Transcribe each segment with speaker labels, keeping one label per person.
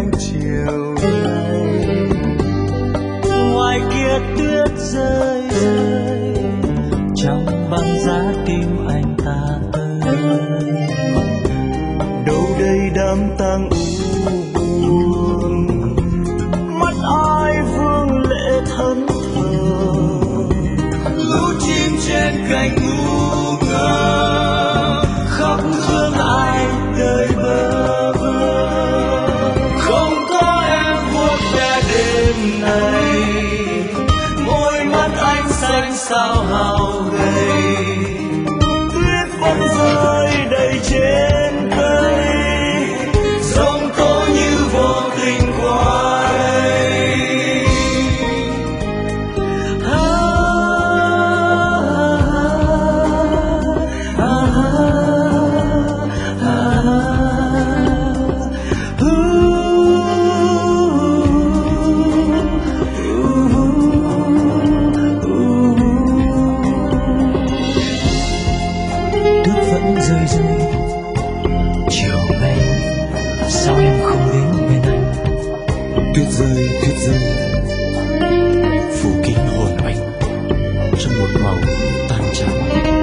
Speaker 1: anh chiều nay. Ngoài kia tuyết rơi rơi trong băng giá tim anh ta ơi, đâu đây đám tang u buồn, mắt ai vương lệ thẫn thờ, lũ chim trên cành ngu ngơ khóc thương ai đời bơ vơ. Không có em vuốt ve đêm này, môi mắt anh xanh sao hao gầy, tuyết vẫn rơi đầy trên cây, giông tố như vô tình qua đây. Rơi rơi chiều nay, sao em không đến bên anh? Tuyết rơi phủ kín hồn anh trong một màu tan trắng.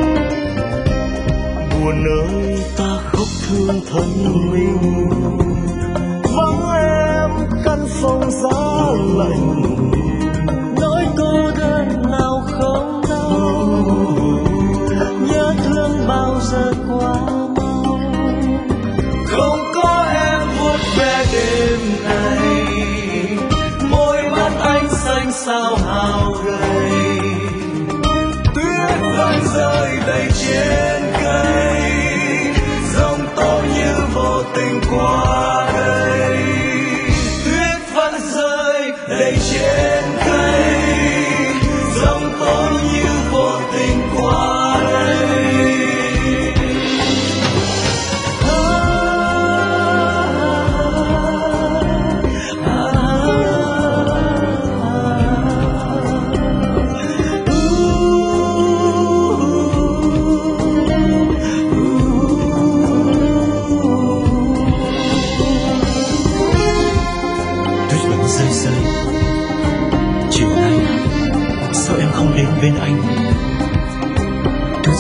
Speaker 1: Buồn ơi ta khóc thương thân mình, vắng em căn phòng giá lạnh, nỗi cô đơn nào không đau, nhớ thương bao giờ quá mau. Không có em vuốt ve đêm này, môi mắt anh xanh sao hao gầy, tuyết vẫn rơi đầy trên cây, giông tố như vô tình qua đây. Tuyết vẫn rơi đầy trên cây, giông tố như vô tình qua đây. Rơi rơi chiều nay, sao em không đến bên anh? Tuyết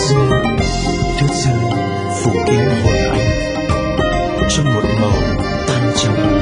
Speaker 1: rơi phủ kín hồn anh trong một màu tan trắng.